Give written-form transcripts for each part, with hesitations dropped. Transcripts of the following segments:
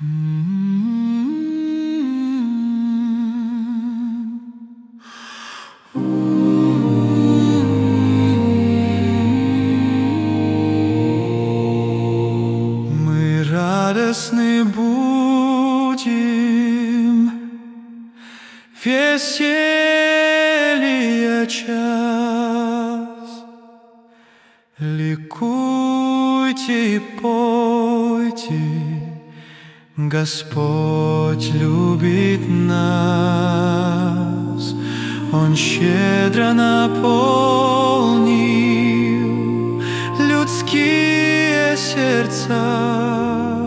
Мы радостны будем, веселье час. Ликуйте и пойте, Господь любит нас. Он щедро наполнил людские сердца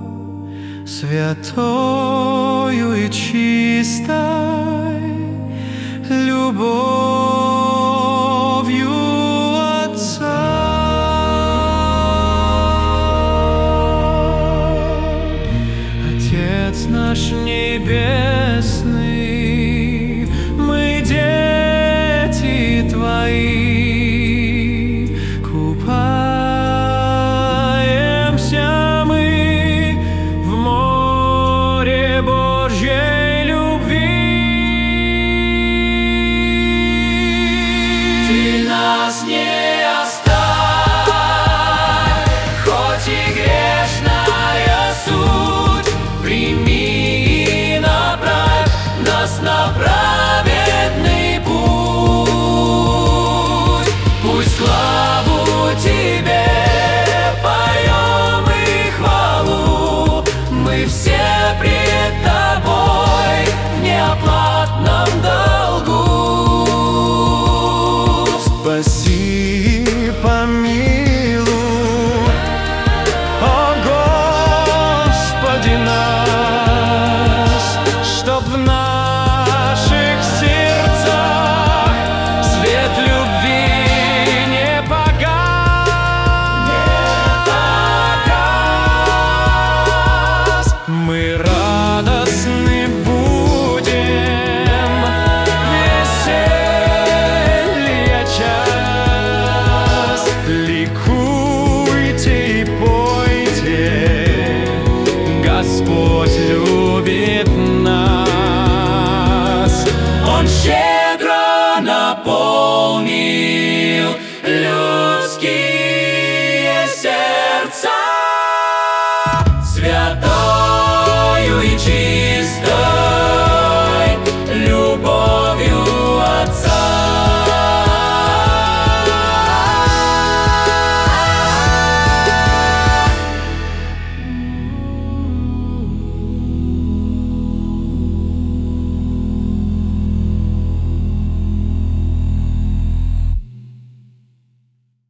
святою и чистой любовью Отца. Отец наш небесный, мы дети Твои, купаемся мы в море Божьей любви. Ты нас не оставь, хоть и грешная суть, прими и направь нас на праведный путь. Пусть славу Тебе поем и хвалу, мы все пред Тобой в неоплатном долгу. Спаси, помилуй, о Господи нас, чтоб в наших сердцах свет любви не погас. Мы радостны будем, веселье час. Ликуйте и пойте, Господь любит нас. Он щедро наполнил людские сердца святою и чистой